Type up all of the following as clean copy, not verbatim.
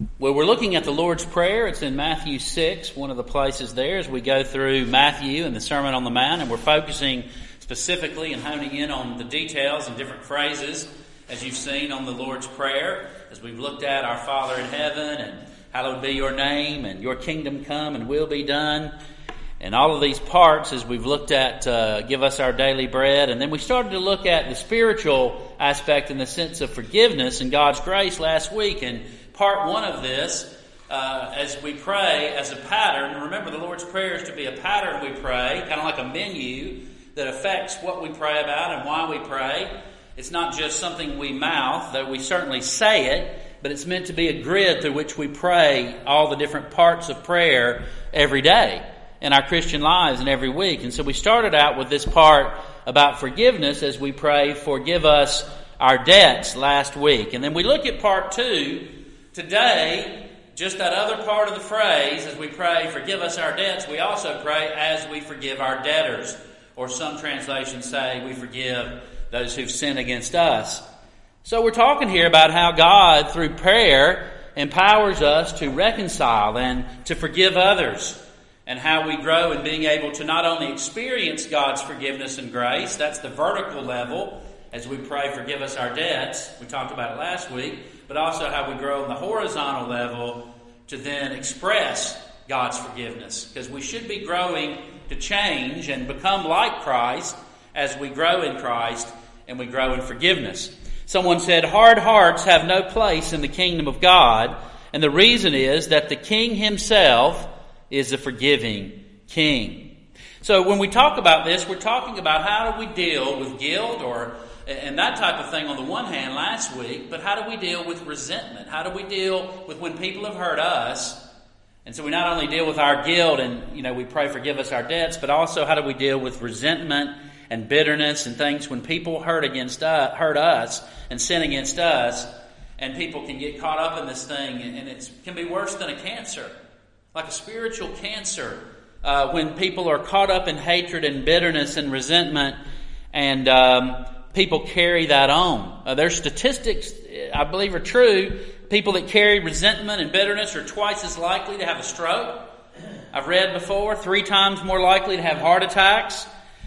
Well, we're looking at the Lord's Prayer. It's in Matthew 6, one of the places there as we go through Matthew and the Sermon on the Mount, and we're focusing specifically and honing in on the details and different phrases, as you've seen on the Lord's Prayer, as we've looked at our Father in heaven, and hallowed be your name, and your kingdom come and will be done, and all of these parts as we've looked at give us our daily bread. And then we started to look at the spiritual aspect in the sense of forgiveness and God's grace last week. And part one of this, as we pray as a pattern, remember the Lord's Prayer is to be a pattern we pray, kind of like a menu that affects what we pray about and why we pray. It's not just something we mouth, though we certainly say it, but it's meant to be a grid through which we pray all the different parts of prayer every day in our Christian lives and every week. And so we started out with this part about forgiveness as we pray, forgive us our debts last week. And then we look at part two today, just that other part of the phrase, as we pray, forgive us our debts, we also pray as we forgive our debtors. Or some translations say we forgive those who've sinned against us. So we're talking here about how God, through prayer, empowers us to reconcile and to forgive others. And how we grow in being able to not only experience God's forgiveness and grace, that's the vertical level, as we pray, forgive us our debts, we talked about it last week, but also how we grow on the horizontal level to then express God's forgiveness. Because we should be growing to change and become like Christ as we grow in Christ and we grow in forgiveness. Someone said, hard hearts have no place in the kingdom of God, and the reason is that the King himself is a forgiving King. So when we talk about this, we're talking about how do we deal with guilt and that type of thing on the one hand last week, but how do we deal with resentment? How do we deal with when people have hurt us? And so we not only deal with our guilt and, we pray forgive us our debts, but also how do we deal with resentment and bitterness and things when people hurt us and sin against us, and people can get caught up in this thing, and it can be worse than a cancer. Like a spiritual cancer, when people are caught up in hatred and bitterness and resentment, and people carry that on. There's statistics, I believe, are true. People that carry resentment and bitterness are twice as likely to have a stroke. I've read before, 3 times more likely to have heart attacks,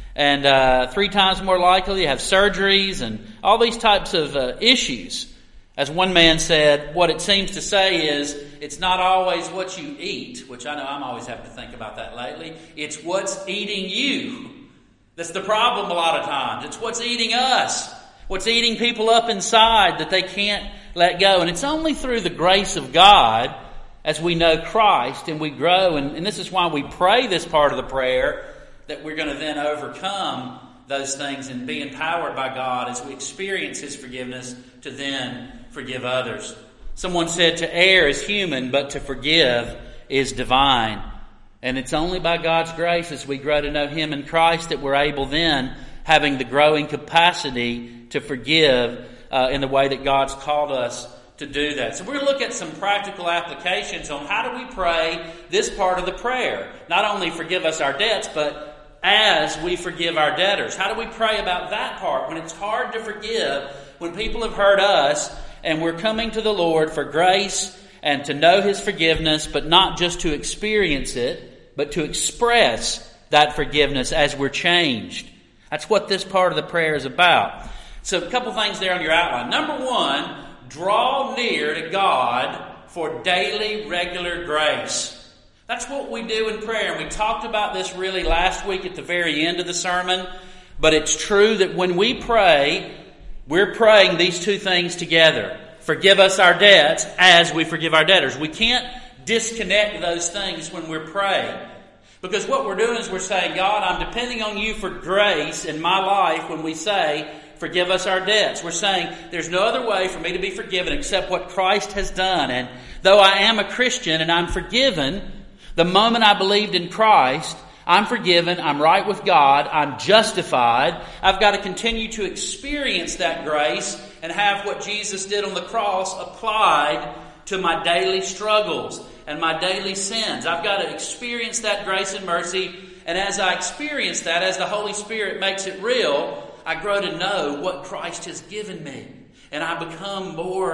and 3 times more likely to have surgeries, and all these types of issues. As one man said, what it seems to say is, it's not always what you eat, which I know I'm always having to think about that lately. It's what's eating you. That's the problem a lot of times. It's what's eating us. What's eating people up inside that they can't let go. And it's only through the grace of God as we know Christ and we grow. And this is why we pray this part of the prayer, that we're going to then overcome those things and be empowered by God as we experience His forgiveness to then forgive others. Someone said to err is human, but to forgive is divine. And it's only by God's grace as we grow to know Him in Christ that we're able then, having the growing capacity to forgive in the way that God's called us to do that. So we're going to look at some practical applications on how do we pray this part of the prayer. Not only forgive us our debts, but as we forgive our debtors. How do we pray about that part when it's hard to forgive, when people have hurt us, and we're coming to the Lord for grace and to know His forgiveness, but not just to experience it, but to express that forgiveness as we're changed. That's what this part of the prayer is about. So a couple things there on your outline. Number 1, draw near to God for daily, regular grace. That's what we do in prayer. And we talked about this really last week at the very end of the sermon. But it's true that when we pray, we're praying these two things together. Forgive us our debts as we forgive our debtors. We can't disconnect those things when we're praying. Because what we're doing is we're saying, God, I'm depending on you for grace in my life when we say, forgive us our debts. We're saying there's no other way for me to be forgiven except what Christ has done. And though I am a Christian and I'm forgiven, the moment I believed in Christ, I'm forgiven, I'm right with God, I'm justified. I've got to continue to experience that grace and have what Jesus did on the cross applied to my daily struggles and my daily sins. I've got to experience that grace and mercy. And as I experience that, as the Holy Spirit makes it real, I grow to know what Christ has given me. And I become more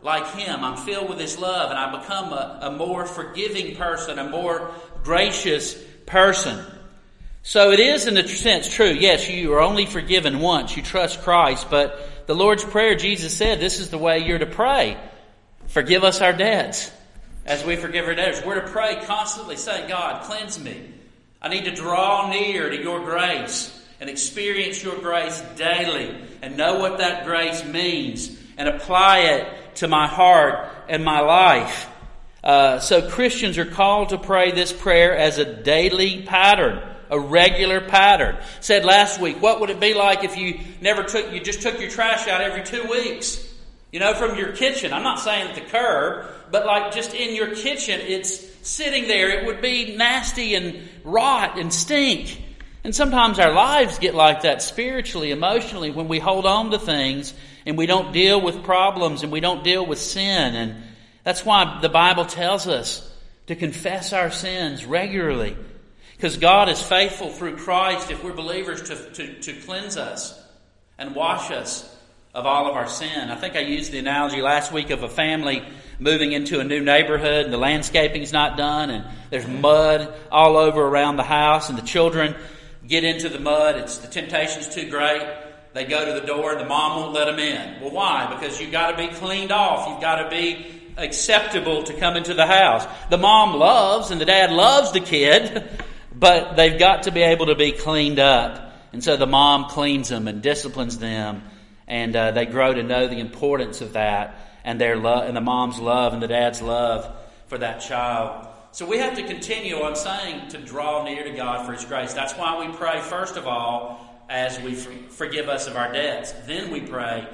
like Him. I'm filled with His love, and I become a more forgiving person, a more gracious person. So it is in a sense true. Yes, you are only forgiven once. You trust Christ. But the Lord's Prayer, Jesus said, this is the way you're to pray. Forgive us our debts as we forgive our debtors. We're to pray constantly saying, God, cleanse me. I need to draw near to your grace and experience your grace daily and know what that grace means and apply it to my heart and my life. So Christians are called to pray this prayer as a daily pattern, a regular pattern. Said last week, what would it be like if you just took your trash out every 2 weeks? From your kitchen. I'm not saying at the curb, but like just in your kitchen, it's sitting there. It would be nasty and rot and stink. And sometimes our lives get like that spiritually, emotionally, when we hold on to things and we don't deal with problems and we don't deal with sin. And that's why the Bible tells us to confess our sins regularly. Because God is faithful through Christ, if we're believers, to cleanse us and wash us of all of our sin. I think I used the analogy last week of a family moving into a new neighborhood and the landscaping's not done and there's mud all over around the house and the children get into the mud. The temptation's too great. They go to the door and the mom won't let them in. Well, why? Because you've got to be cleaned off. You've got to be acceptable to come into the house. The mom loves and the dad loves the kid, but they've got to be able to be cleaned up. And so the mom cleans them and disciplines them. And they grow to know the importance of that and their love, and the mom's love and the dad's love for that child. So we have to continue on saying to draw near to God for His grace. That's why we pray, first of all, as we forgive us of our debts. Then we pray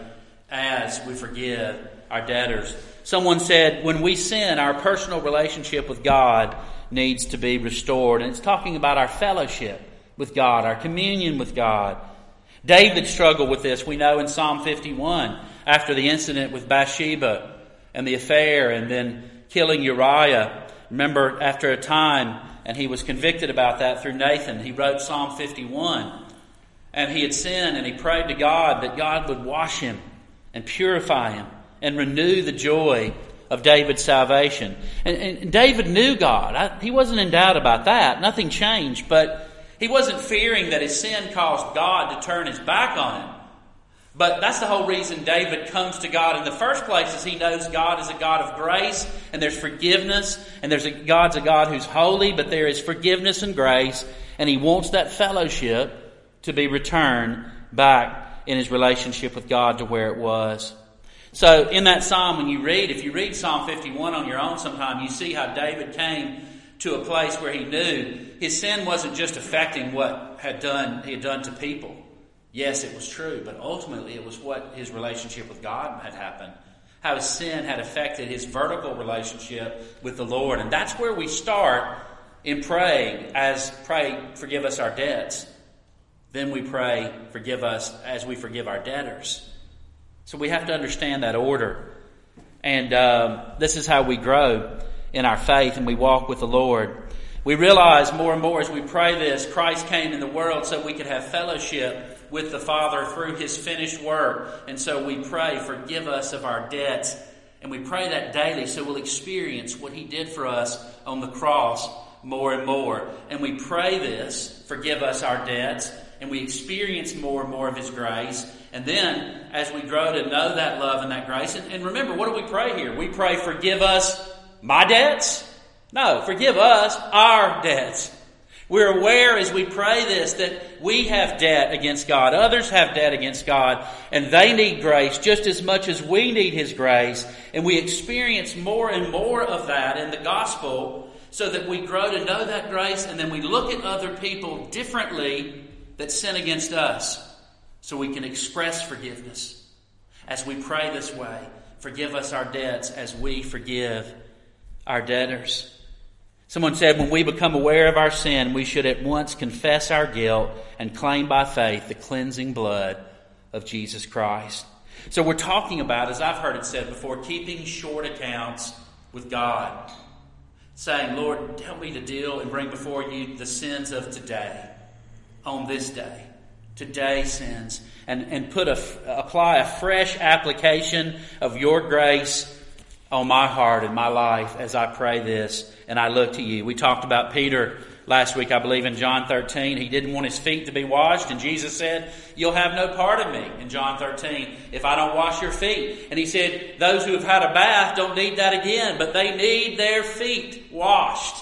as we forgive our debtors. Someone said, when we sin, our personal relationship with God needs to be restored. And it's talking about our fellowship with God, our communion with God. David struggled with this, we know, in Psalm 51, after the incident with Bathsheba and the affair and then killing Uriah. Remember, after a time, and he was convicted about that through Nathan, he wrote Psalm 51. And he had sinned, and he prayed to God that God would wash him and purify him and renew the joy of David's salvation. And David knew God. He wasn't in doubt about that. Nothing changed, but he wasn't fearing that his sin caused God to turn His back on him. But that's the whole reason David comes to God in the first place, is he knows God is a God of grace, and there's forgiveness, and God's a God who's holy, but there is forgiveness and grace, and he wants that fellowship to be returned back in his relationship with God to where it was. So in that psalm, if you read Psalm 51 on your own sometime, you see how David came to a place where he knew his sin wasn't just affecting what he had done to people. Yes, it was true, but ultimately it was what his relationship with God had happened. How his sin had affected his vertical relationship with the Lord. And that's where we start in praying, forgive us our debts. Then we pray, forgive us as we forgive our debtors. So we have to understand that order. And this is how we grow in our faith and we walk with the Lord. We realize more and more as we pray this, Christ came in the world so we could have fellowship with the Father through His finished work. And so we pray, forgive us of our debts. And we pray that daily so we'll experience what He did for us on the cross more and more. And we pray this, forgive us our debts, and we experience more and more of His grace. And then as we grow to know that love and that grace, and remember, what do we pray here? We pray, forgive us my debts? No, forgive us our debts. We're aware as we pray this that we have debt against God. Others have debt against God, and they need grace just as much as we need His grace. And we experience more and more of that in the gospel so that we grow to know that grace, and then we look at other people differently that sin against us so we can express forgiveness. As we pray this way, forgive us our debts as we forgive our debtors. Someone said, when we become aware of our sin, we should at once confess our guilt and claim by faith the cleansing blood of Jesus Christ. So we're talking about, as I've heard it said before, keeping short accounts with God. Saying, Lord, help me to deal and bring before you the sins of today, on this day, today's sins, and apply a fresh application of your grace on my heart and my life as I pray this and I look to you. We talked about Peter last week, I believe, in John 13. He didn't want his feet to be washed, and Jesus said, you'll have no part of me, in John 13, if I don't wash your feet. And he said, those who have had a bath don't need that again, but they need their feet washed.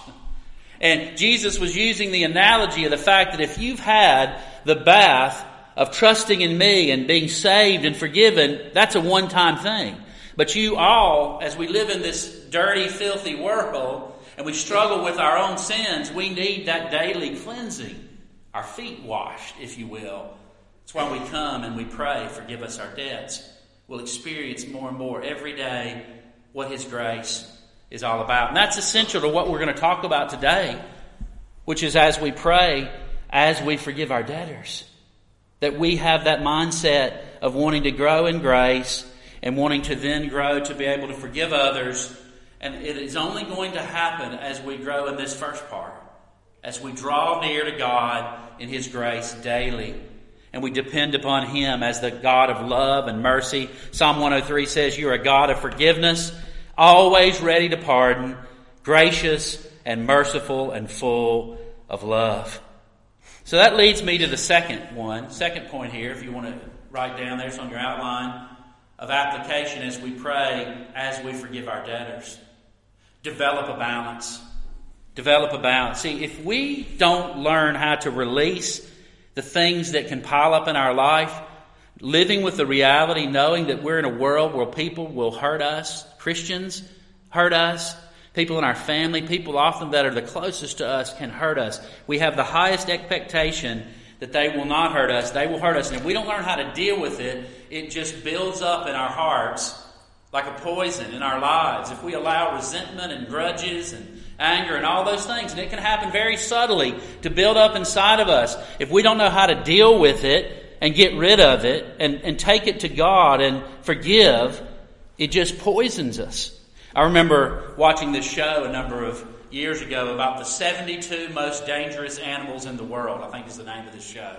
And Jesus was using the analogy of the fact that if you've had the bath of trusting in me and being saved and forgiven, that's a one-time thing. But you all, as we live in this dirty, filthy world, and we struggle with our own sins, we need that daily cleansing. Our feet washed, if you will. That's why we come and we pray, forgive us our debts. We'll experience more and more every day what His grace is all about. And that's essential to what we're going to talk about today, which is as we pray, as we forgive our debtors, that we have that mindset of wanting to grow in grace and wanting to then grow to be able to forgive others. And it is only going to happen as we grow in this first part, as we draw near to God in His grace daily, and we depend upon Him as the God of love and mercy. Psalm 103 says, you're a God of forgiveness, always ready to pardon, gracious and merciful and full of love. So that leads me to the second point here, if you want to write down there, it's on your outline of application as we pray, as we forgive our debtors. Develop a balance. Develop a balance. See, if we don't learn how to release the things that can pile up in our life, living with the reality, knowing that we're in a world where people will hurt us, Christians hurt us, people in our family, people often that are the closest to us can hurt us. We have the highest expectation that they will not hurt us. They will hurt us. And if we don't learn how to deal with it, it just builds up in our hearts like a poison in our lives. If we allow resentment and grudges and anger and all those things, and it can happen very subtly to build up inside of us. If we don't know how to deal with it and get rid of it and take it to God and forgive, it just poisons us. I remember watching this show a number of years ago about the 72 most dangerous animals in the world, I think is the name of this show.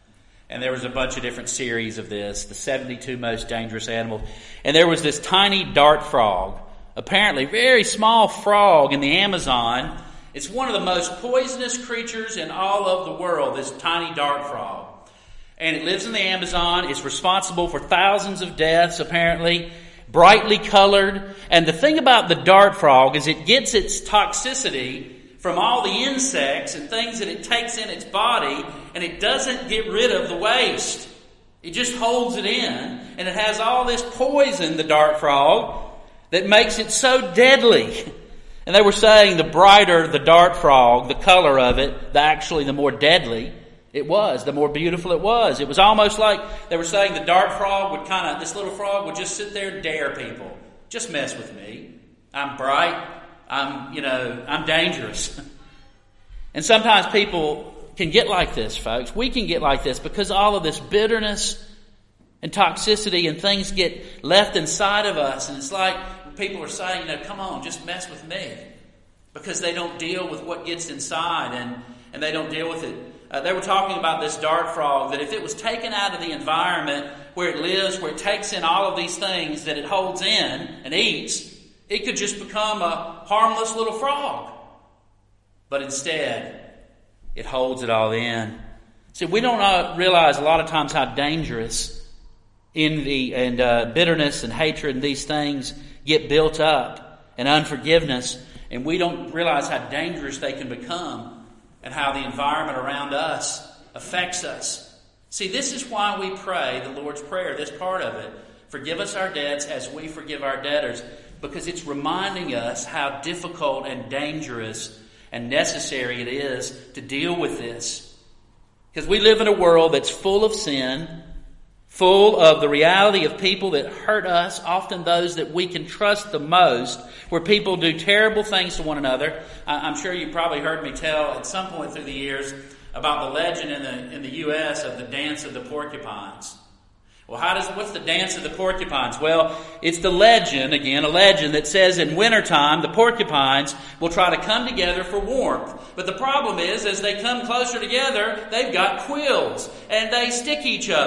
And there was a bunch of different series of this, the 72 most dangerous animals. And there was this tiny dart frog, apparently very small frog in the Amazon. It's one of the most poisonous creatures in all of the world, this tiny dart frog. And it lives in the Amazon. It's responsible for thousands of deaths, apparently, brightly colored. And the thing about the dart frog is it gets its toxicity from all the insects and things that it takes in its body, and it doesn't get rid of the waste. It just holds it in, and it has all this poison, the dart frog, that makes it so deadly. And they were saying the brighter the dart frog, the color of it, the more deadly it was, the more beautiful it was. It was almost like they were saying the dart frog would this little frog would just sit there and dare people. Just mess with me. I'm bright. I'm dangerous. And sometimes people can get like this, folks. We can get like this because all of this bitterness and toxicity and things get left inside of us. And it's like people are saying, come on, just mess with me. Because they don't deal with what gets inside and they don't deal with it. They were talking about this dart frog, that if it was taken out of the environment where it lives, where it takes in all of these things that it holds in and eats, it could just become a harmless little frog. But instead, it holds it all in. See, we don't realize a lot of times how dangerous envy and bitterness and hatred and these things get built up, and unforgiveness, and we don't realize how dangerous they can become and how the environment around us affects us. See, this is why we pray the Lord's Prayer, this part of it. Forgive us our debts as we forgive our debtors. Because it's reminding us how difficult and dangerous and necessary it is to deal with this. Because we live in a world that's full of sin, full of the reality of people that hurt us, often those that we can trust the most, where people do terrible things to one another. I'm sure you probably heard me tell at some point through the years about the legend in the U.S. of the Dance of the Porcupines. Well, what's the Dance of the Porcupines? Well, it's the legend, again, a legend that says in wintertime, the porcupines will try to come together for warmth. But the problem is, as they come closer together, they've got quills, and they stick each other.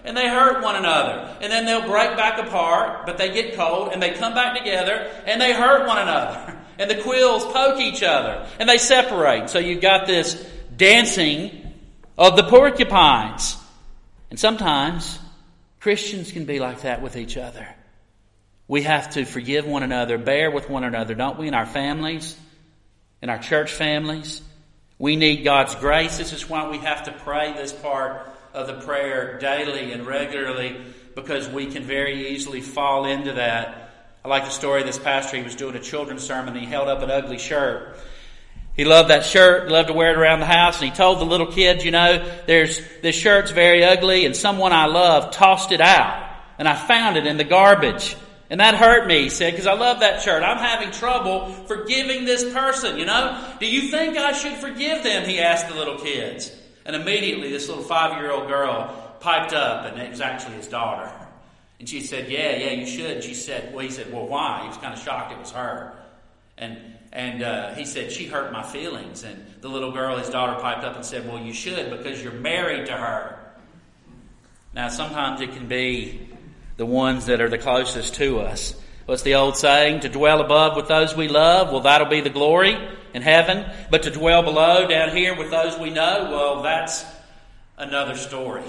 and they hurt one another. And then they'll break back apart, but they get cold, and they come back together, and they hurt one another. And the quills poke each other, and they separate. So you've got this dancing of the porcupines. And sometimes Christians can be like that with each other. We have to forgive one another, bear with one another, don't we, in our families, in our church families? We need God's grace. This is why we have to pray this part of the prayer daily and regularly, because we can very easily fall into that. I like the story of this pastor. He was doing a children's sermon, and he held up an ugly shirt. He loved that shirt, loved to wear it around the house, and he told the little kids, this shirt's very ugly, and someone I love tossed it out, and I found it in the garbage. And that hurt me, he said, because I love that shirt. I'm having trouble forgiving this person, Do you think I should forgive them? He asked the little kids. And immediately this little 5-year-old girl piped up, and it was actually his daughter. And she said, yeah, you should. He said, well, why? He was kind of shocked it was her. And he said, she hurt my feelings. And the little girl, his daughter, piped up and said, well, you should, because you're married to her. Now, sometimes it can be the ones that are the closest to us. What's the old saying? To dwell above with those we love, well, that'll be the glory in heaven. But to dwell below down here with those we know, well, that's another story.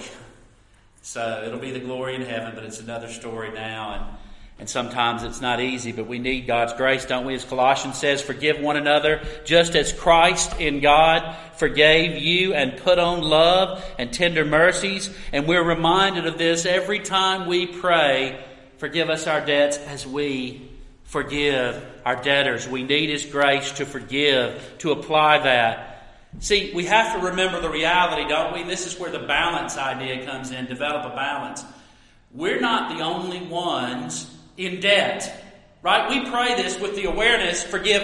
So it'll be the glory in heaven, but it's another story now. And sometimes it's not easy, but we need God's grace, don't we? As Colossians says, forgive one another just as Christ in God forgave you, and put on love and tender mercies. And we're reminded of this every time we pray, forgive us our debts as we forgive our debtors. We need His grace to forgive, to apply that. See, we have to remember the reality, don't we? This is where the balance idea comes in. Develop a balance. We're not the only ones in debt, right? We pray this with the awareness, forgive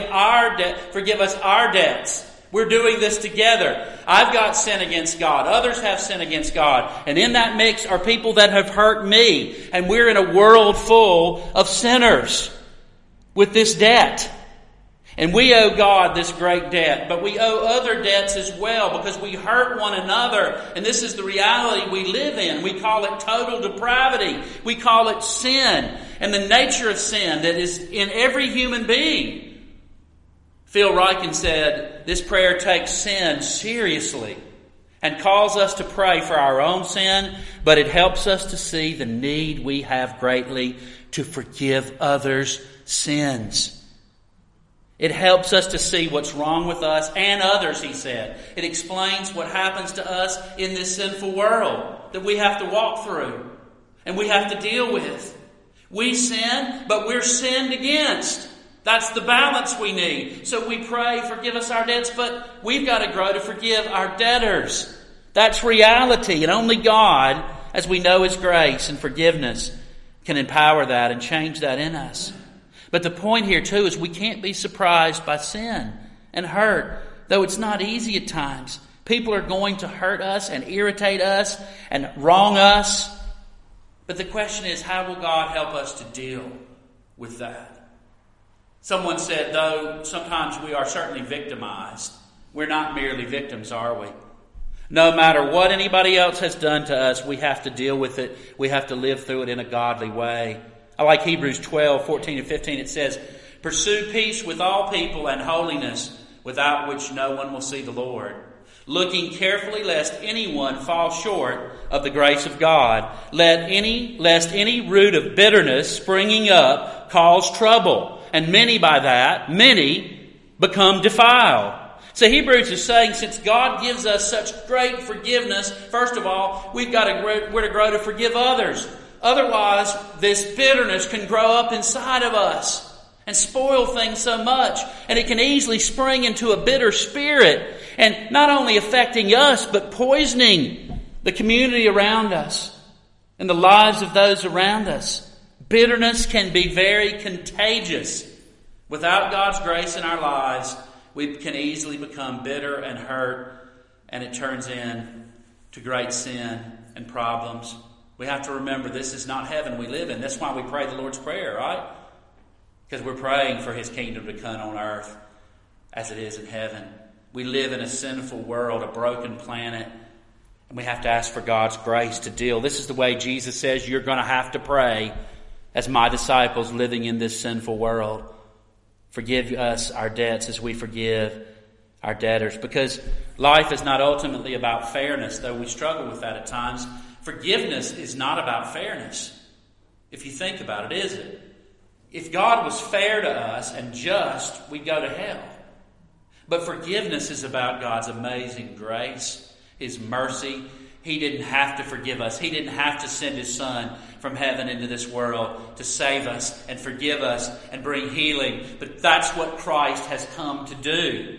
us our debts. We're doing this together. I've got sin against God. Others have sin against God. And in that mix are people that have hurt me. And we're in a world full of sinners with this debt. And we owe God this great debt, but we owe other debts as well because we hurt one another. And this is the reality we live in. We call it total depravity. We call it sin and the nature of sin that is in every human being. Phil Ryken said, this prayer takes sin seriously and calls us to pray for our own sin, but it helps us to see the need we have greatly to forgive others' sins. It helps us to see what's wrong with us and others, he said. It explains what happens to us in this sinful world that we have to walk through and we have to deal with. We sin, but we're sinned against. That's the balance we need. So we pray, forgive us our debts, but we've got to grow to forgive our debtors. That's reality, and only God, as we know His grace and forgiveness, can empower that and change that in us. But the point here too is we can't be surprised by sin and hurt, though it's not easy at times. People are going to hurt us and irritate us and wrong us. But the question is, how will God help us to deal with that? Someone said, though sometimes we are certainly victimized, we're not merely victims, are we? No matter what anybody else has done to us, we have to deal with it. We have to live through it in a godly way. I like Hebrews 12, 14 and 15. It says, pursue peace with all people and holiness, without which no one will see the Lord. Looking carefully lest anyone fall short of the grace of God. Lest any root of bitterness springing up cause trouble. And many become defiled. So Hebrews is saying, since God gives us such great forgiveness, first of all, we're to grow to forgive others. Otherwise, this bitterness can grow up inside of us and spoil things so much. And it can easily spring into a bitter spirit. And not only affecting us, but poisoning the community around us and the lives of those around us. Bitterness can be very contagious. Without God's grace in our lives, we can easily become bitter and hurt. And it turns into great sin and problems. We have to remember this is not heaven we live in. That's why we pray the Lord's Prayer, right? Because we're praying for His kingdom to come on earth as it is in heaven. We live in a sinful world, a broken planet. And we have to ask for God's grace to deal. This is the way Jesus says you're going to have to pray as my disciples living in this sinful world. Forgive us our debts as we forgive our debtors. Because life is not ultimately about fairness, though we struggle with that at times. Forgiveness is not about fairness. If you think about it, is it? If God was fair to us and just, we'd go to hell. But forgiveness is about God's amazing grace, His mercy. He didn't have to forgive us. He didn't have to send His Son from heaven into this world to save us and forgive us and bring healing. But that's what Christ has come to do.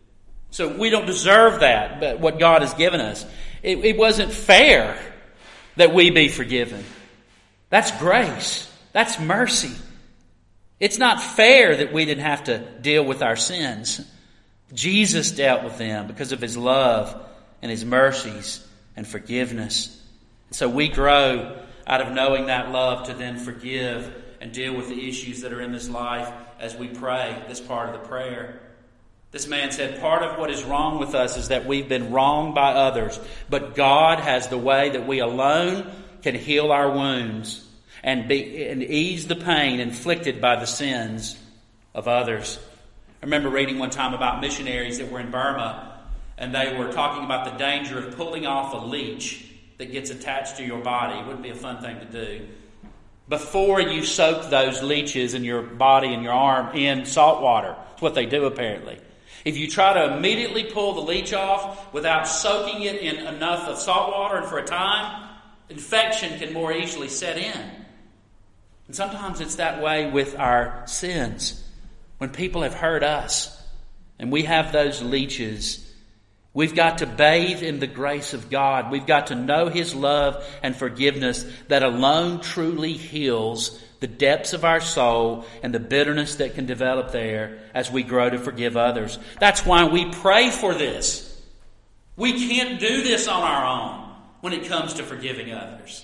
So we don't deserve that, but what God has given us. It wasn't fair that we be forgiven. That's grace. That's mercy. It's not fair that we didn't have to deal with our sins. Jesus dealt with them because of His love and His mercies and forgiveness. So we grow out of knowing that love to then forgive and deal with the issues that are in this life as we pray this part of the prayer. This man said, part of what is wrong with us is that we've been wronged by others, but God has the way that we alone can heal our wounds and ease the pain inflicted by the sins of others. I remember reading one time about missionaries that were in Burma, and they were talking about the danger of pulling off a leech that gets attached to your body. It wouldn't be a fun thing to do. Before you soak those leeches in your body and your arm in salt water. That's what they do apparently. If you try to immediately pull the leech off without soaking it in enough of salt water and for a time, infection can more easily set in. And sometimes it's that way with our sins. When people have hurt us and we have those leeches, we've got to bathe in the grace of God. We've got to know His love and forgiveness that alone truly heals the depths of our soul and the bitterness that can develop there as we grow to forgive others. That's why we pray for this. We can't do this on our own when it comes to forgiving others.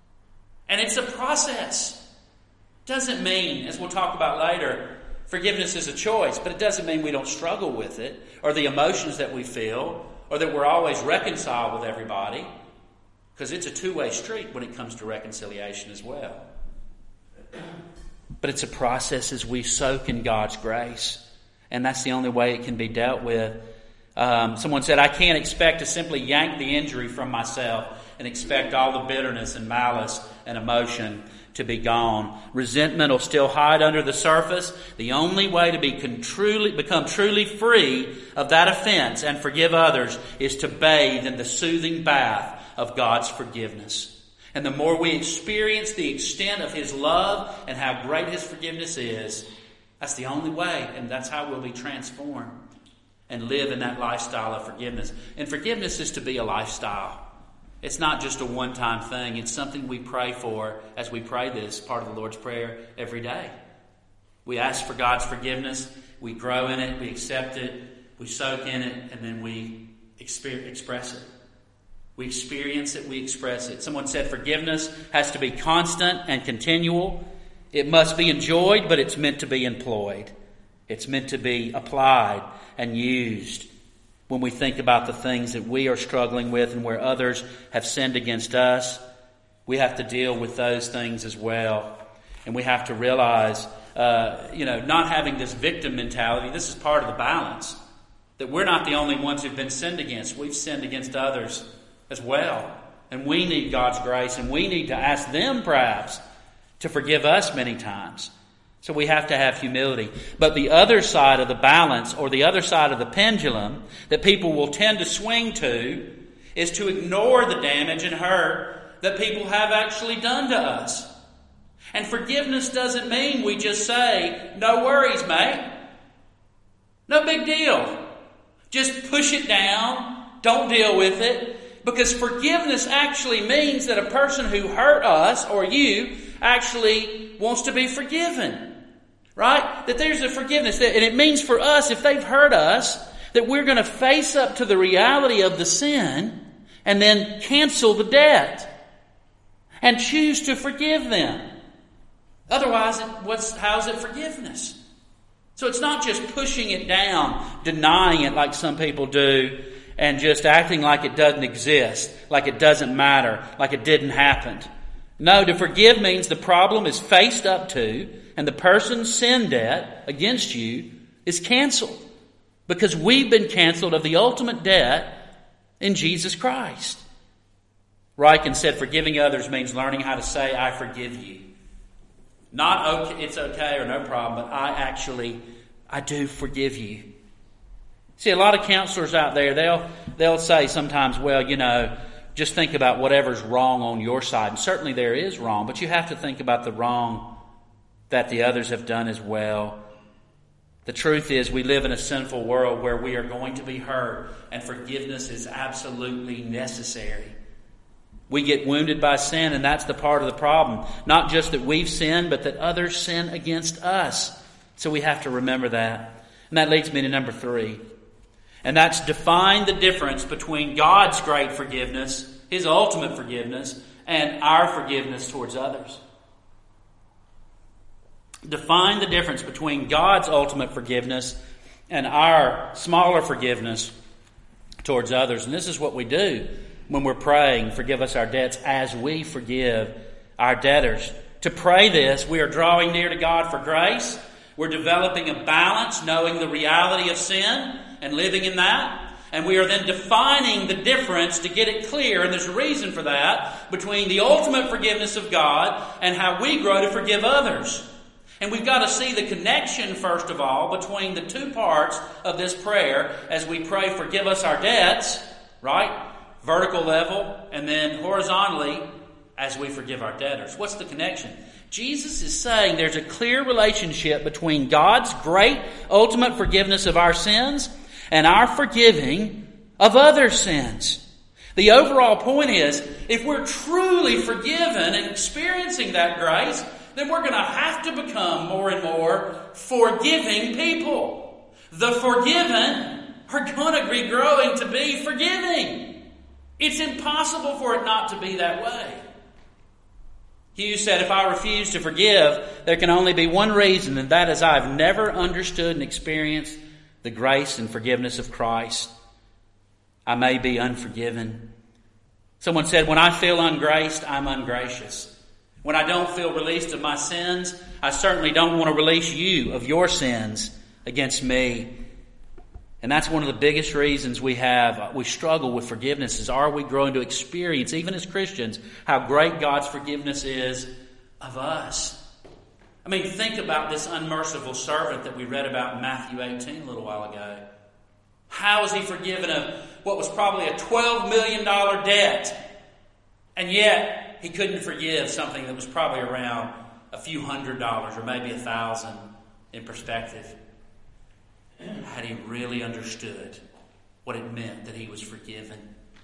And it's a process. Doesn't mean, as we'll talk about later, forgiveness is a choice, but it doesn't mean we don't struggle with it, or the emotions that we feel, or that we're always reconciled with everybody, because it's a two-way street when it comes to reconciliation as well. But it's a process as we soak in God's grace, and that's the only way it can be dealt with. Someone said, I can't expect to simply yank the injury from myself and expect all the bitterness and malice and emotion to be gone. Resentment will still hide under the surface. The only way to become truly free of that offense and forgive others is to bathe in the soothing bath of God's forgiveness. And the more we experience the extent of His love and how great His forgiveness is, that's the only way, and that's how we'll be transformed and live in that lifestyle of forgiveness. And forgiveness is to be a lifestyle. It's not just a one-time thing. It's something we pray for as we pray this part of the Lord's Prayer every day. We ask for God's forgiveness. We grow in it. We accept it. We soak in it. And then we express it. We experience it. We express it. Someone said forgiveness has to be constant and continual. It must be enjoyed, but it's meant to be employed. It's meant to be applied and used. When we think about the things that we are struggling with and where others have sinned against us, we have to deal with those things as well. And we have to realize, not having this victim mentality, this is part of the balance. That we're not the only ones who've been sinned against. We've sinned against others as well. And we need God's grace, and we need to ask them perhaps to forgive us many times. So we have to have humility. But the other side of the balance, or the other side of the pendulum, that people will tend to swing to, is to ignore the damage and hurt that people have actually done to us. And forgiveness doesn't mean we just say, no worries, mate. No big deal. Just push it down. Don't deal with it. Because forgiveness actually means that a person who hurt us, or you, actually wants to be forgiven. Right? That there's a forgiveness. And it means for us, if they've hurt us, that we're going to face up to the reality of the sin and then cancel the debt and choose to forgive them. Otherwise, how's it forgiveness? So it's not just pushing it down, denying it like some people do, and just acting like it doesn't exist, like it doesn't matter, like it didn't happen. No, to forgive means the problem is faced up to, and the person's sin debt against you is canceled. Because we've been canceled of the ultimate debt in Jesus Christ. Ryken said forgiving others means learning how to say, I forgive you. Not okay, it's okay or no problem, but I do forgive you. See, a lot of counselors out there, they'll say sometimes, well, just think about whatever's wrong on your side. And certainly there is wrong, but you have to think about the wrong that the others have done as well. The truth is we live in a sinful world where we are going to be hurt, and forgiveness is absolutely necessary. We get wounded by sin, and that's the part of the problem. Not just that we've sinned, but that others sin against us. So we have to remember that. And that leads me to number 3. And that's define the difference between God's great forgiveness, His ultimate forgiveness, and our forgiveness towards others. Define the difference between God's ultimate forgiveness and our smaller forgiveness towards others. And this is what we do when we're praying, forgive us our debts as we forgive our debtors. To pray this, we are drawing near to God for grace. We're developing a balance, knowing the reality of sin and living in that. And we are then defining the difference to get it clear, and there's a reason for that, between the ultimate forgiveness of God and how we grow to forgive others. And we've got to see the connection, first of all, between the two parts of this prayer as we pray, forgive us our debts, right? Vertical level, and then horizontally as we forgive our debtors. What's the connection? Jesus is saying there's a clear relationship between God's great ultimate forgiveness of our sins and our forgiving of other sins. The overall point is, if we're truly forgiven and experiencing that grace, then we're going to have to become more and more forgiving people. The forgiven are going to be growing to be forgiving. It's impossible for it not to be that way. Hughes said, if I refuse to forgive, there can only be one reason, and that is I've never understood and experienced the grace and forgiveness of Christ. I may be unforgiven. Someone said, when I feel ungraced, I'm ungracious. When I don't feel released of my sins, I certainly don't want to release you of your sins against me. And that's one of the biggest reasons we struggle with forgiveness is, are we growing to experience, even as Christians, how great God's forgiveness is of us? I mean, think about this unmerciful servant that we read about in Matthew 18 a little while ago. How is he forgiven of what was probably a $12 million debt? And yet, he couldn't forgive something that was probably around a few $100s or maybe $1,000 in perspective. Had he really understood what it meant that he was forgiven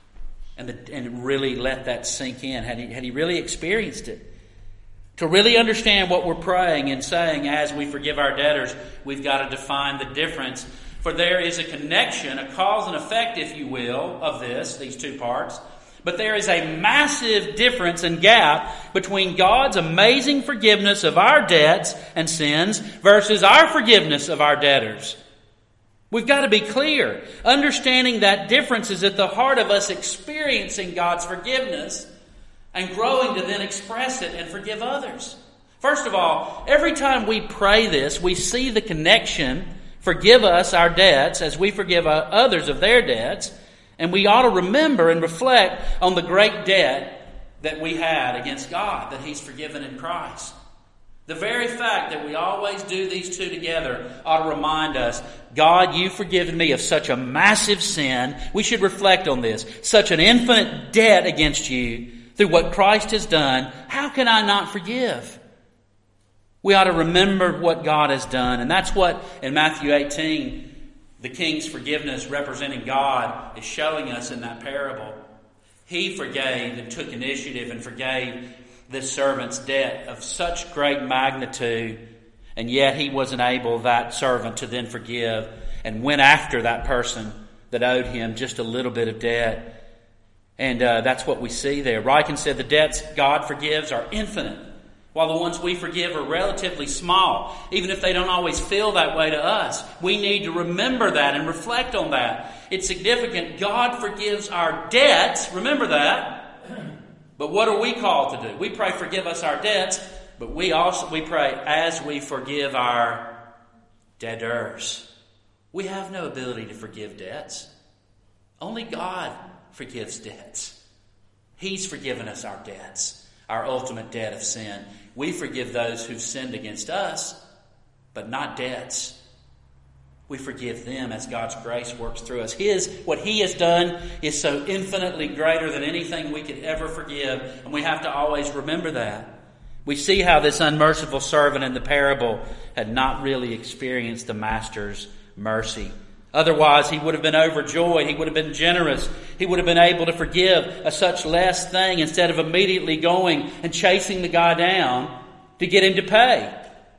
and really let that sink in, had he really experienced it? To really understand what we're praying and saying as we forgive our debtors, we've got to define the difference. For there is a connection, a cause and effect, if you will, of these two parts. But there is a massive difference and gap between God's amazing forgiveness of our debts and sins versus our forgiveness of our debtors. We've got to be clear. Understanding that difference is at the heart of us experiencing God's forgiveness and growing to then express it and forgive others. First of all, every time we pray this, we see the connection, forgive us our debts as we forgive others of their debts. And we ought to remember and reflect on the great debt that we had against God, that He's forgiven in Christ. The very fact that we always do these two together ought to remind us, God, you've forgiven me of such a massive sin. We should reflect on this. Such an infinite debt against you through what Christ has done. How can I not forgive? We ought to remember what God has done. And that's what in Matthew 18, the king's forgiveness representing God is showing us in that parable. He forgave and took initiative and forgave this servant's debt of such great magnitude, and yet he wasn't able, that servant, to then forgive and went after that person that owed him just a little bit of debt. And that's what we see there. Ryken said the debts God forgives are infinite, while the ones we forgive are relatively small, even if they don't always feel that way to us. We need to remember that and reflect on that. It's significant. God forgives our debts. Remember that. But what are we called to do? We pray, forgive us our debts, but we pray as we forgive our debtors. We have no ability to forgive debts. Only God forgives debts. He's forgiven us our debts, our ultimate debt of sin. We forgive those who've sinned against us, but not debts. We forgive them as God's grace works through us. What He has done is so infinitely greater than anything we could ever forgive, and we have to always remember that. We see how this unmerciful servant in the parable had not really experienced the master's mercy. Otherwise, he would have been overjoyed. He would have been generous. He would have been able to forgive a such less thing instead of immediately going and chasing the guy down to get him to pay.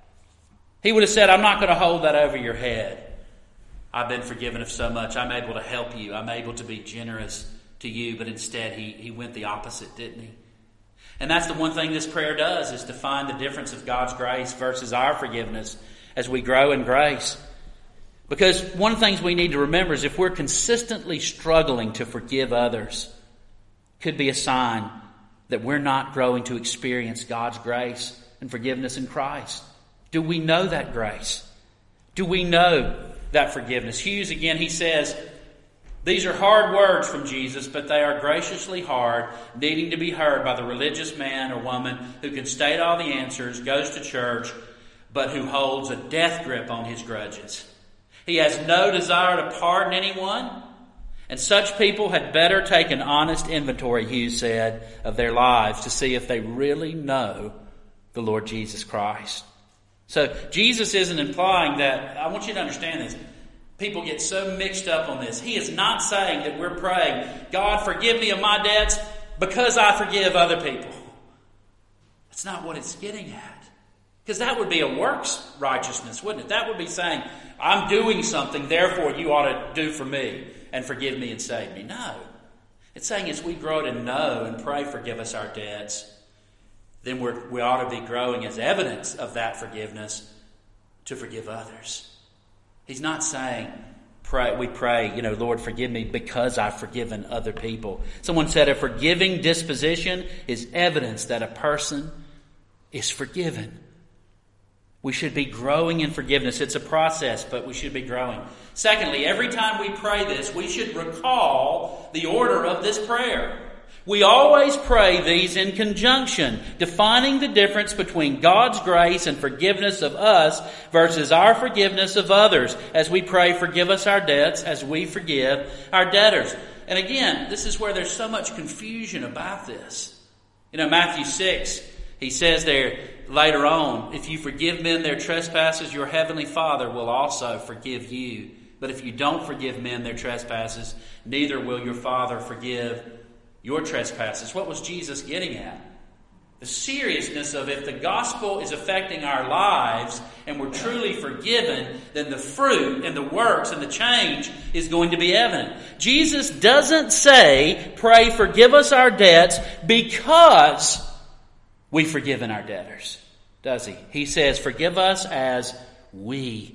He would have said, I'm not going to hold that over your head. I've been forgiven of so much. I'm able to help you. I'm able to be generous to you. But instead, he went the opposite, didn't he? And that's the one thing this prayer does, is to find the difference of God's grace versus our forgiveness as we grow in grace. Because one of the things we need to remember is if we're consistently struggling to forgive others, it could be a sign that we're not growing to experience God's grace and forgiveness in Christ. Do we know that grace? Do we know that forgiveness? Hughes, again, he says, these are hard words from Jesus, but they are graciously hard, needing to be heard by the religious man or woman who can state all the answers, goes to church, but who holds a death grip on his grudges. He has no desire to pardon anyone, and such people had better take an honest inventory, Hughes said, of their lives to see if they really know the Lord Jesus Christ. So Jesus isn't implying that. I want you to understand this. People get so mixed up on this. He is not saying that we're praying, God, forgive me of my debts because I forgive other people. That's not what it's getting at. Because that would be a works righteousness, wouldn't it? That would be saying, I'm doing something, therefore you ought to do for me and forgive me and save me. No. It's saying as we grow to know and pray, forgive us our debts, then we ought to be growing as evidence of that forgiveness to forgive others. He's not saying, we pray, Lord, forgive me because I've forgiven other people. Someone said a forgiving disposition is evidence that a person is forgiven. We should be growing in forgiveness. It's a process, but we should be growing. Secondly, every time we pray this, we should recall the order of this prayer. We always pray these in conjunction, defining the difference between God's grace and forgiveness of us versus our forgiveness of others. As we pray, forgive us our debts as we forgive our debtors. And again, this is where there's so much confusion about this. Matthew 6, he says there later on, if you forgive men their trespasses, your heavenly Father will also forgive you. But if you don't forgive men their trespasses, neither will your Father forgive your trespasses. What was Jesus getting at? The seriousness of if the gospel is affecting our lives and we're truly forgiven, then the fruit and the works and the change is going to be evident. Jesus doesn't say, pray, forgive us our debts because we've forgiven our debtors, does he? He says, forgive us as we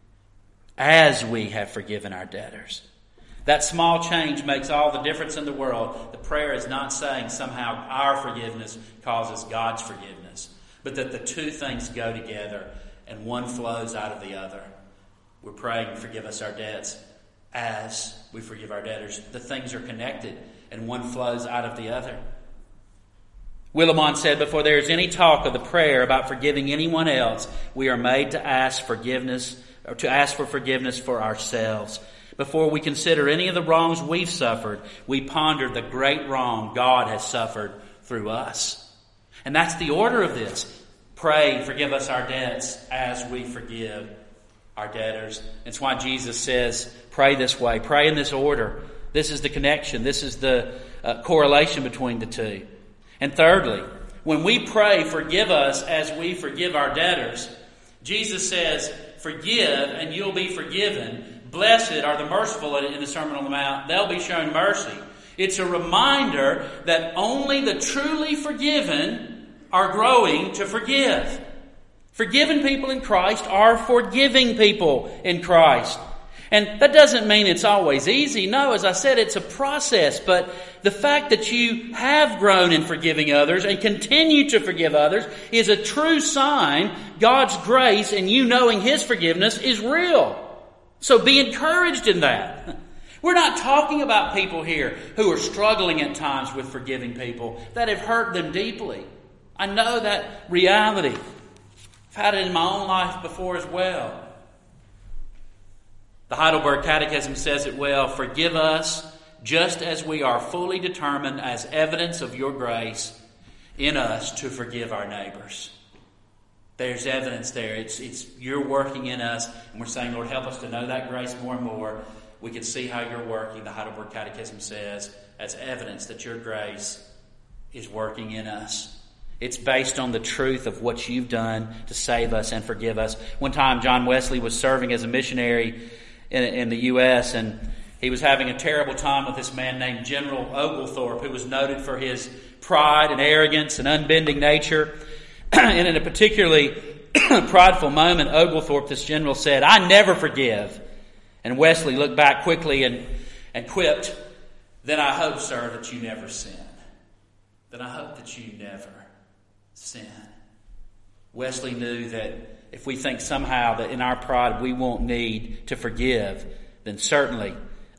have forgiven our debtors. That small change makes all the difference in the world. The prayer is not saying somehow our forgiveness causes God's forgiveness, but that the two things go together and one flows out of the other. We're praying, forgive us our debts as we forgive our debtors. The things are connected and one flows out of the other. Willimon said, before there is any talk of the prayer about forgiving anyone else, we are made to ask forgiveness, or to ask for forgiveness for ourselves. Before we consider any of the wrongs we've suffered, we ponder the great wrong God has suffered through us. And that's the order of this. Pray, forgive us our debts as we forgive our debtors. It's why Jesus says, pray this way. Pray in this order. This is the connection. This is the correlation between the two. And thirdly, when we pray, forgive us as we forgive our debtors, Jesus says, forgive and you'll be forgiven. Blessed are the merciful in the Sermon on the Mount. They'll be shown mercy. It's a reminder that only the truly forgiven are growing to forgive. Forgiven people in Christ are forgiving people in Christ. And that doesn't mean it's always easy. No, as I said, it's a process. But the fact that you have grown in forgiving others and continue to forgive others is a true sign God's grace and you knowing His forgiveness is real. So be encouraged in that. We're not talking about people here who are struggling at times with forgiving people that have hurt them deeply. I know that reality. I've had it in my own life before as well. The Heidelberg Catechism says it well, forgive us just as we are fully determined as evidence of your grace in us to forgive our neighbors. There's evidence there. It's you're working in us, and we're saying, Lord, help us to know that grace more and more. We can see how you're working, the Heidelberg Catechism says, as evidence that your grace is working in us. It's based on the truth of what you've done to save us and forgive us. One time, John Wesley was serving as a missionary in the U.S., and he was having a terrible time with this man named General Oglethorpe, who was noted for his pride and arrogance and unbending nature. And in a particularly prideful moment, Oglethorpe, this general, said, "I never forgive." And Wesley looked back quickly and quipped, "Then I hope, sir, that you never sin." Then I hope that you never sin. Wesley knew that if we think somehow that in our pride we won't need to forgive, then certainly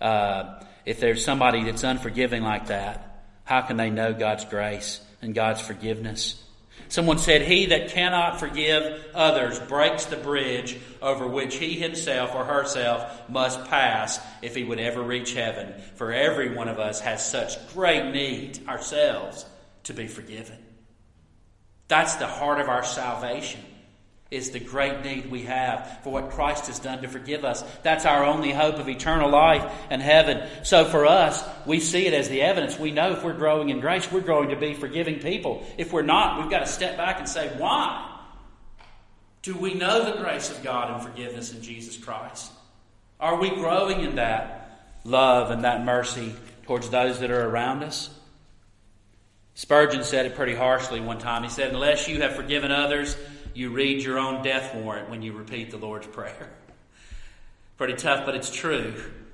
if there's somebody that's unforgiving like that, how can they know God's grace and God's forgiveness? Someone said, "He that cannot forgive others breaks the bridge over which he himself or herself must pass if he would ever reach heaven. For every one of us has such great need ourselves to be forgiven." That's the heart of our salvation, is the great need we have for what Christ has done to forgive us. That's our only hope of eternal life and heaven. So for us, we see it as the evidence. We know if we're growing in grace, we're growing to be forgiving people. If we're not, we've got to step back and say, why? Do we know the grace of God and forgiveness in Jesus Christ? Are we growing in that love and that mercy towards those that are around us? Spurgeon said it pretty harshly one time. He said, "Unless you have forgiven others, you read your own death warrant when you repeat the Lord's Prayer." Pretty tough, but it's true.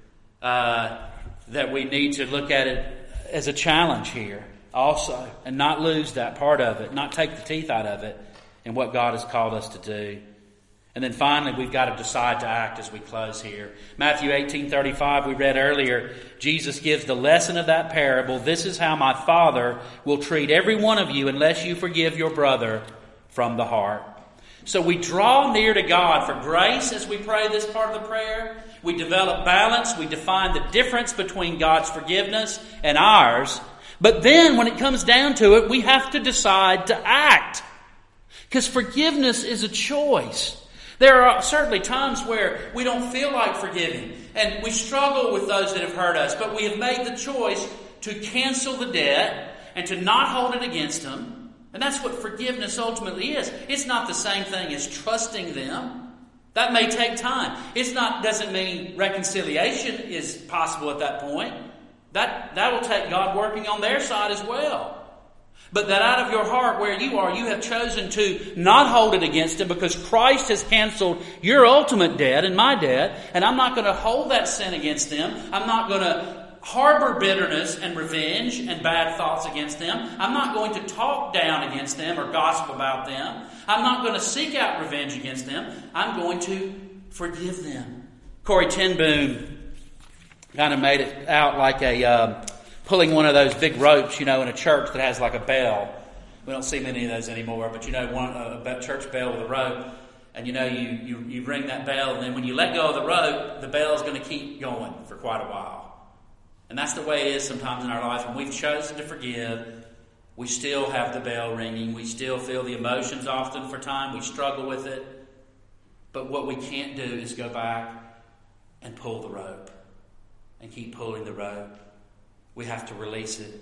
That we need to look at it as a challenge here also, and not lose that part of it, not take the teeth out of it in what God has called us to do. And then finally, we've got to decide to act as we close here. Matthew 18:35, we read earlier, Jesus gives the lesson of that parable. "This is how my Father will treat every one of you unless you forgive your brother from the heart." So we draw near to God for grace as we pray this part of the prayer. We develop balance. We define the difference between God's forgiveness and ours. But then when it comes down to it, we have to decide to act. Because forgiveness is a choice. There are certainly times where we don't feel like forgiving, and we struggle with those that have hurt us, but we have made the choice to cancel the debt and to not hold it against them. And that's what forgiveness ultimately is. It's not the same thing as trusting them. That may take time. Doesn't mean reconciliation is possible at that point. That will take God working on their side as well. But that out of your heart where you are, you have chosen to not hold it against Him because Christ has canceled your ultimate debt and my debt. And I'm not going to hold that sin against them. I'm not going to harbor bitterness and revenge and bad thoughts against them. I'm not going to talk down against them or gossip about them. I'm not going to seek out revenge against them. I'm going to forgive them. Corrie ten Boom kind of made it out like pulling one of those big ropes, in a church that has like a bell. We don't see many of those anymore, but a church bell with a rope. And you ring that bell, and then when you let go of the rope, the bell is going to keep going for quite a while. And that's the way it is sometimes in our life. When we've chosen to forgive, we still have the bell ringing. We still feel the emotions often for time. We struggle with it. But what we can't do is go back and pull the rope and keep pulling the rope. We have to release it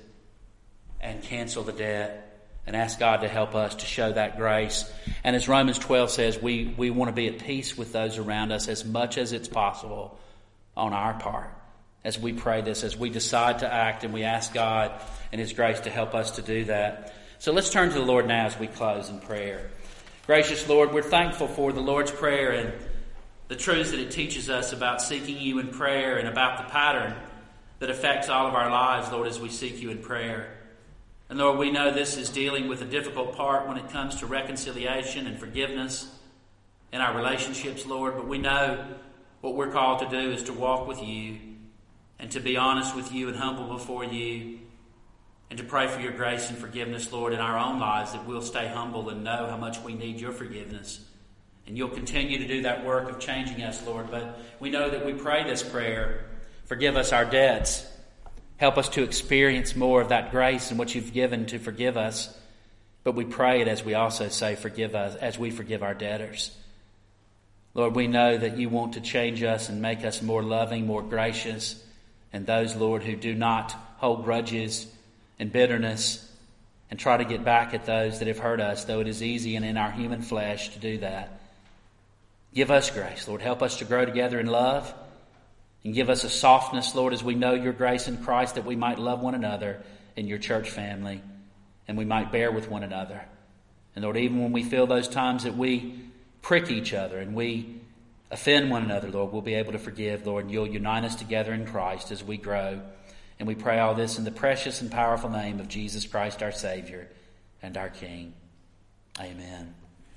and cancel the debt and ask God to help us to show that grace. And as Romans 12 says, we want to be at peace with those around us as much as it's possible on our part. As we pray this, as we decide to act and we ask God and His grace to help us to do that. So let's turn to the Lord now as we close in prayer. Gracious Lord, we're thankful for the Lord's Prayer and the truths that it teaches us about seeking you in prayer and about the pattern that affects all of our lives, Lord, as we seek you in prayer. And Lord, we know this is dealing with a difficult part when it comes to reconciliation and forgiveness in our relationships, Lord. But we know what we're called to do is to walk with you and to be honest with you and humble before you and to pray for your grace and forgiveness, Lord, in our own lives, that we'll stay humble and know how much we need your forgiveness. And you'll continue to do that work of changing us, Lord. But we know that we pray this prayer. Forgive us our debts. Help us to experience more of that grace and what you've given to forgive us. But we pray it as we also say, forgive us as we forgive our debtors. Lord, we know that you want to change us and make us more loving, more gracious. And those, Lord, who do not hold grudges and bitterness and try to get back at those that have hurt us, though it is easy and in our human flesh to do that. Give us grace, Lord. Help us to grow together in love. And give us a softness, Lord, as we know your grace in Christ, that we might love one another in your church family. And we might bear with one another. And Lord, even when we feel those times that we prick each other and we offend one another, Lord, we'll be able to forgive, Lord. And you'll unite us together in Christ as we grow. And we pray all this in the precious and powerful name of Jesus Christ, our Savior and our King. Amen.